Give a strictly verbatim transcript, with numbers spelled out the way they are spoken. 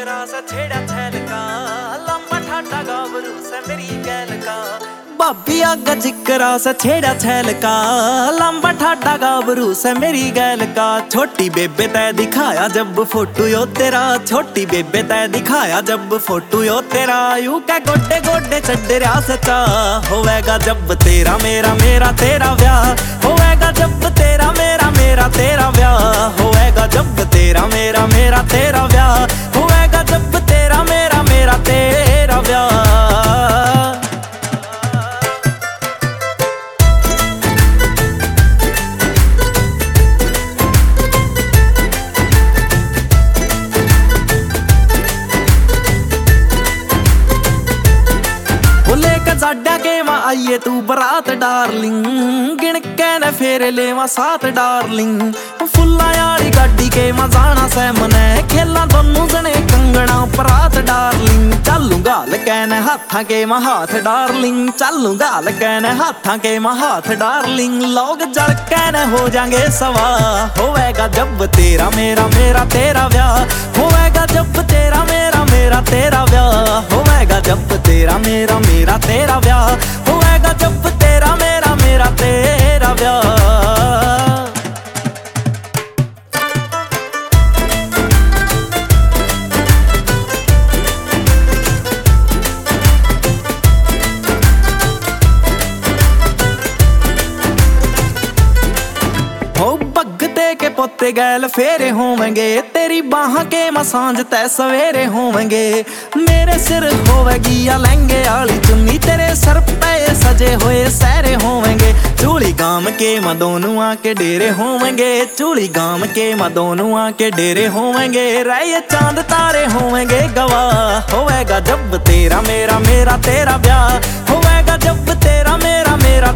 जिगरा सा छेड़ा छैल का, लंबा ठाटा गाभरू से मेरी गैल का। भाभी आगा जिगरा सा छेड़ा छैल का, लंबा ठाटा गाभरू से मेरी गैल का। छोटी बेबे तै दिखाया जब फोटो यो तेरा, छोटी बेबे तै दिखाया जब फोटो यो तेरा। यू क्या गोडे गोडे चढ़ रहा सचा, होवेगा जब तेरा मेरा मेरा तेरा ब्याह, होवेगा जब तेरा मेरा मेरा तेरा ब्याह, होवेगा जब तेरा मेरा मेरा तेरा ब्याह, होवेगा जब तेरा मेरा मेरा तेरा ब्याह। साड्या के मां आइए तू बरात डार्लिंग, गिण के न फेरे लेवा साथ डार्लिंग। फुल्ला यारी गाड़ी के मां जाना से मने, खेला दोनों जने कंगना परात डार्लिंग। चलू गाल कहने हाथा के मां हाथ डार्लिंग, चलू गाल कहने हाथा के मां हाथ डार्लिंग। लोग जल कहने हो जाएंगे सवा, होवेगा जब तेरा मेरा मेरा तेरा ब्याह, होवेगा जब तेरा मेरा मेरा तेरा ब्याह, होवेगा जब तेरा मेरा मेरा तेरा ब्याह, होवेगा जब तेरा मेरा मेरा तेरा ब्याह। के पोते गैल फेरे होवेंगे, तेरी बाह के मसांज तै सवेरे होवेंगे। मेरे सिर होवेगी या लहंगे आली चुन्नी, तेरे सर पे सजे हुए सहरे होवेंगे। चूड़ी गाम के मां दोनों के डेरे होवेंगे, चूड़ी गाम के मां दोनों के डेरे होवेंगे। रहे चांद तारे होवेंगे गवाह, होवेगा जब तेरा मेरा मेरा तेरा ब्याह, होवेगा जब तेरा मेरा मेरा